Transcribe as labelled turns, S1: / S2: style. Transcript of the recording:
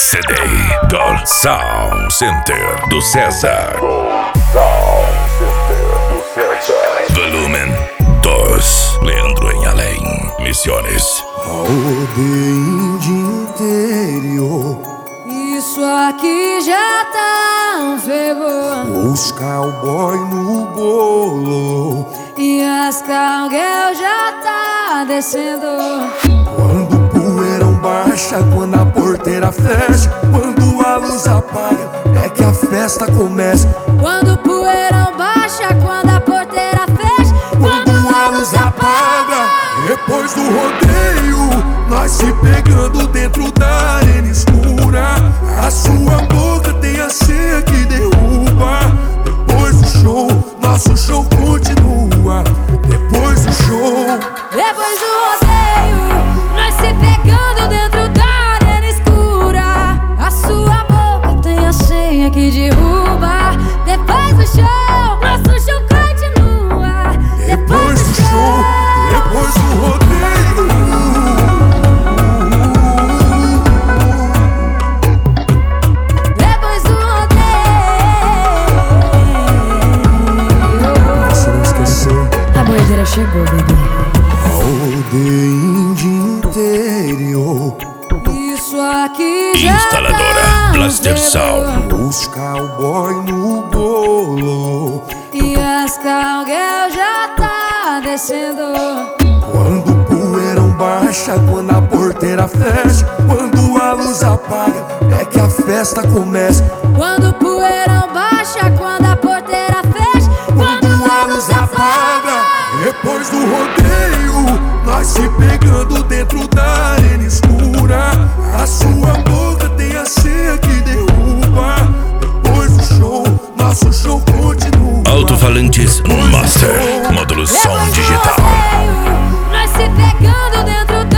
S1: CD Gold Sound Center do César. Volumen 2. Leandro em Além. Missões.
S2: Aldeia de interior.
S3: Isso aqui já tá um fervor.
S2: Os cowboy no bolo
S3: E as cowgirl já tá descendo.
S2: Quando o poeirão baixa, quando a porteira fecha, quando a luz apaga, é que a festa começa.
S3: Quando o poeirão baixa, quando a porteira fecha,
S2: Quando a luz apaga, depois do rodeio, nós se pegando dentro da arena escura. A sua boca tem a senha que derruba. Depois do show, nosso show continua. Depois do show,
S3: depois do rodeio, nós se pegando dentro da arena escura. A sua boca tem a senha que derruba. Depois do show, nosso show continua.
S2: depois do show, depois do rodeio.
S3: Depois do rodeio.
S2: Se não esquecer,
S3: A boiadeira chegou, bebê.
S2: aldeia de interior.
S3: Isso aqui já
S1: Instaladora
S3: tá um
S1: Blaster
S3: fervor.
S1: Sound.
S2: Os cowboy no bolo.
S3: E as cowgirl já tá descendo.
S2: Quando o poeirão baixa, quando a porteira fecha, quando a luz apaga, é que a festa começa.
S3: Quando o poeirão baixa, quando a porteira fecha,
S2: Quando a luz apaga, depois do rodeio, nós se pegando dentro da arena escura. A sua boca tem a senha que derruba. Depois do show, nosso show continua.
S1: Alto-falantes Master. Módulo som
S3: depois do
S1: digital.
S3: rodeio, nós se pegando dentro